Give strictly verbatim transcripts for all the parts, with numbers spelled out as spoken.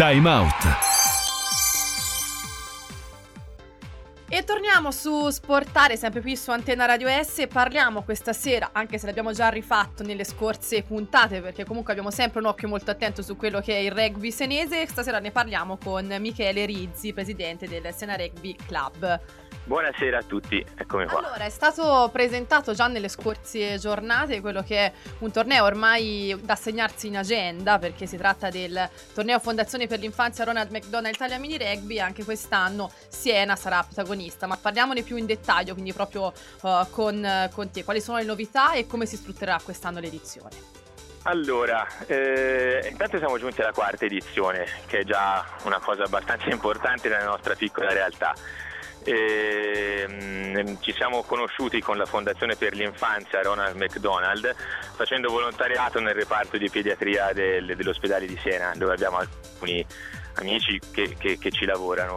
Time Out. E torniamo su Sportare, sempre qui su Antenna Radio S, e parliamo questa sera, anche se l'abbiamo già rifatto nelle scorse puntate, perché comunque abbiamo sempre un occhio molto attento su quello che è il rugby senese. Stasera ne parliamo con Michele Rizzi, presidente del Sena Rugby Club. Buonasera a tutti, eccomi qua. Allora, è stato presentato già nelle scorse giornate quello che è un torneo ormai da segnarsi in agenda, perché si tratta del torneo Fondazione per l'Infanzia Ronald McDonald Italia Mini Rugby. Anche quest'anno Siena sarà protagonista, ma parliamone più in dettaglio, quindi proprio uh, con, con te. Quali sono le novità e come si strutturerà quest'anno l'edizione? Allora, eh, intanto siamo giunti alla quarta edizione, che è già una cosa abbastanza importante nella nostra piccola realtà. E, mh, ci siamo conosciuti con la Fondazione per l'Infanzia Ronald McDonald facendo volontariato nel reparto di pediatria del, dell'ospedale di Siena, dove abbiamo alcuni amici che, che, che ci lavorano.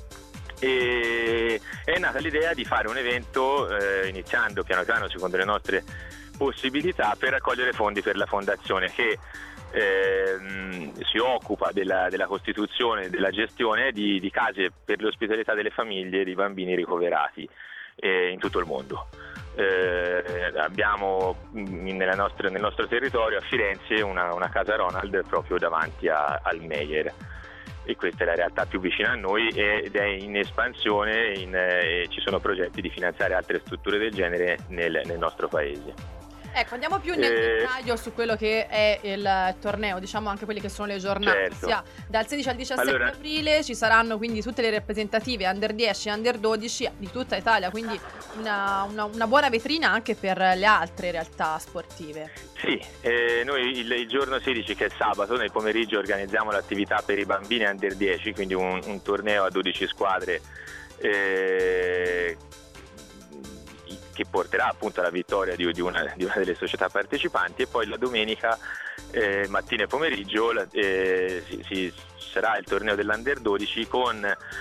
E è nata l'idea di fare un evento eh, iniziando piano piano secondo le nostre possibilità per raccogliere fondi per la fondazione che Eh, si occupa della, della costituzione e della gestione di, di case per l'ospitalità delle famiglie di bambini ricoverati eh, in tutto il mondo. Eh, abbiamo in, nella nostra, nel nostro territorio a Firenze una, una casa Ronald proprio davanti a, al Meyer, e questa è la realtà più vicina a noi ed è in espansione in, eh, ci sono progetti di finanziare altre strutture del genere nel, nel nostro paese. Ecco, andiamo più nel Eh, dettaglio su quello che è il torneo, diciamo anche quelle che sono le giornate. Certo. Sia dal sedici al diciassette Allora, aprile ci saranno quindi tutte le rappresentative under dieci e under dodici di tutta Italia, quindi una, una, una buona vetrina anche per le altre realtà sportive. Sì, eh, noi il, il giorno sedici, che è sabato, nel pomeriggio organizziamo l'attività per i bambini under dieci, quindi un, un torneo a dodici squadre eh, che porterà appunto alla vittoria di, di, una, di una delle società partecipanti, e poi la domenica eh, mattina e pomeriggio eh, si, si sarà il torneo dell'Under dodici con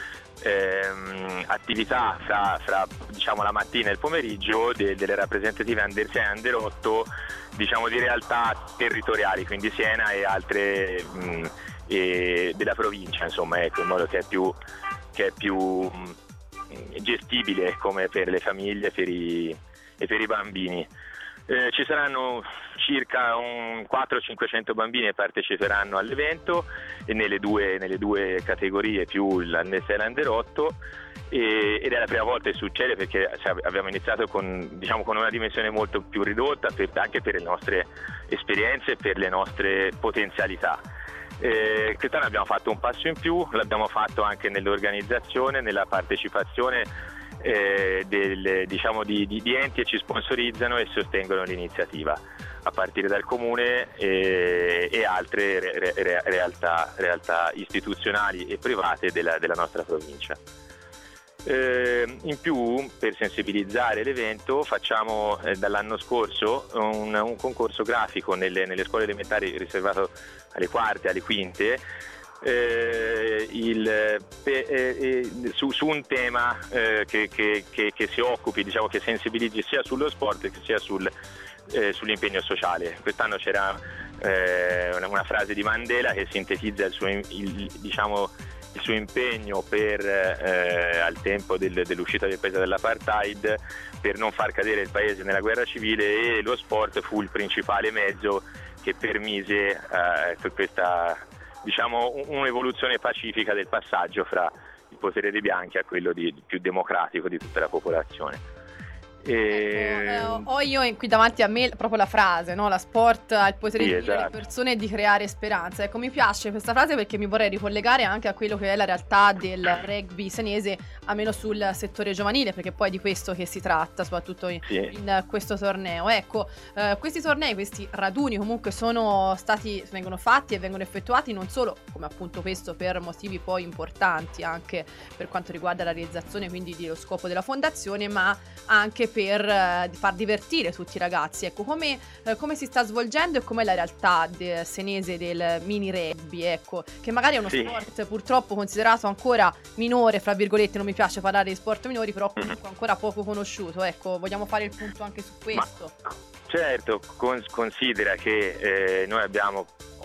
ehm, attività fra, fra diciamo la mattina e il pomeriggio de, delle rappresentative Under sei e Under otto, diciamo di realtà territoriali, quindi Siena e altre mh, e della provincia, insomma, ecco, in modo che è più che è più mh, gestibile come per le famiglie per i, e per i bambini. Eh, ci saranno circa un quattrocento cinquecento bambini che parteciperanno all'evento e nelle due, nelle due categorie più l'Under sei e l'Under otto, e, ed è la prima volta che succede, perché cioè, abbiamo iniziato con, diciamo, con una dimensione molto più ridotta per, anche per le nostre esperienze e per le nostre potenzialità. Eh, quest'anno abbiamo fatto un passo in più, l'abbiamo fatto anche nell'organizzazione, nella partecipazione eh, del, diciamo di, di, di enti che ci sponsorizzano e sostengono l'iniziativa, a partire dal comune eh, e altre re, re, realtà, realtà istituzionali e private della, della nostra provincia. Eh, in più, per sensibilizzare l'evento, facciamo eh, dall'anno scorso un, un concorso grafico nelle, nelle scuole elementari riservato alle quarte, alle quinte, eh, il, pe, eh, su, su un tema eh, che, che, che, che si occupi, diciamo, che sensibilizzi sia sullo sport che sia sul, eh, sull'impegno sociale. Quest'anno c'era eh, una, una frase di Mandela che sintetizza il suo, il, diciamo, il suo impegno per eh, al tempo del, dell'uscita del paese dall'apartheid, per non far cadere il paese nella guerra civile, e lo sport fu il principale mezzo che permise eh, questa, diciamo, un'evoluzione pacifica del passaggio fra il potere dei bianchi a quello di, più democratico di tutta la popolazione. E... Ecco, eh, ho io qui davanti a me proprio la frase, no? La sport ha il potere sì, di unire esatto. le persone e di creare speranza. Ecco, mi piace questa frase perché mi vorrei ricollegare anche a quello che è la realtà del rugby senese, almeno sul settore giovanile, perché poi è di questo che si tratta, soprattutto in, sì. in questo torneo. Ecco, eh, questi tornei, questi raduni comunque sono stati, vengono fatti e vengono effettuati non solo, come appunto questo, per motivi poi importanti anche per quanto riguarda la realizzazione, quindi dello scopo della fondazione, ma anche per eh, far divertire tutti i ragazzi. Ecco, come, eh, come si sta svolgendo e com'è la realtà de- senese del mini rugby, ecco, che magari è uno sì. sport purtroppo considerato ancora minore, fra virgolette, non mi piace parlare di sport minori, però comunque ancora poco conosciuto. Ecco, vogliamo fare il punto anche su questo. Ma, certo, con, considera che eh, noi abbiamo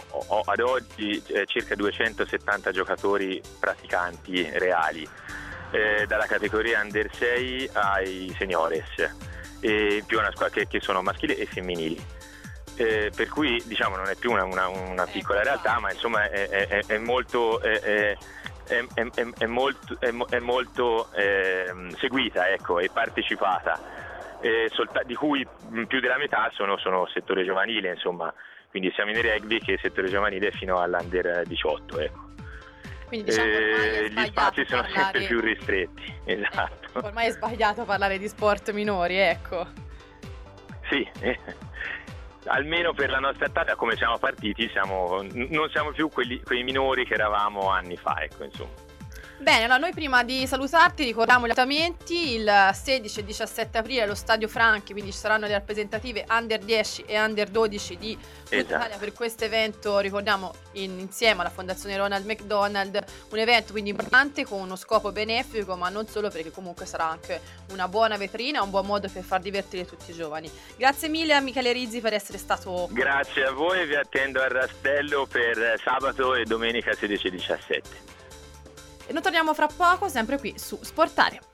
ho, ho ad oggi eh, circa duecentosettanta giocatori praticanti reali, eh, dalla categoria under sei ai seniores, e più una squadra che, che sono maschili e femminili. Eh, per cui diciamo non è più una, una, una piccola realtà, ma insomma è, è, è molto... È, è, È, è, è molto, è, è molto eh, seguita, ecco, e partecipata, eh, solta- di cui più della metà sono, sono settore giovanile, insomma, quindi sia minori rugby che settore giovanile fino all'under diciotto, ecco. Quindi diciamo ormai è Eh, gli spazi sono parlare... sempre più ristretti, esatto. Eh, ormai è sbagliato parlare di sport minori, ecco. Sì, eh. Almeno per la nostra età, da come siamo partiti, siamo, non siamo più quelli, quei minori che eravamo anni fa, ecco, insomma. Bene, allora noi prima di salutarti ricordiamo gli appuntamenti: il sedici e diciassette aprile allo Stadio Franchi, quindi ci saranno le rappresentative under dieci e under dodici di tutta Esatto. Italia per questo evento, ricordiamo, in, insieme alla Fondazione Ronald McDonald, un evento quindi importante con uno scopo benefico, ma non solo, perché comunque sarà anche una buona vetrina, un buon modo per far divertire tutti i giovani. Grazie mille a Michele Rizzi per essere stato... Grazie a voi, vi attendo al Rastello per sabato e domenica sedici e diciassette. E noi torniamo fra poco, sempre qui su Sportarea.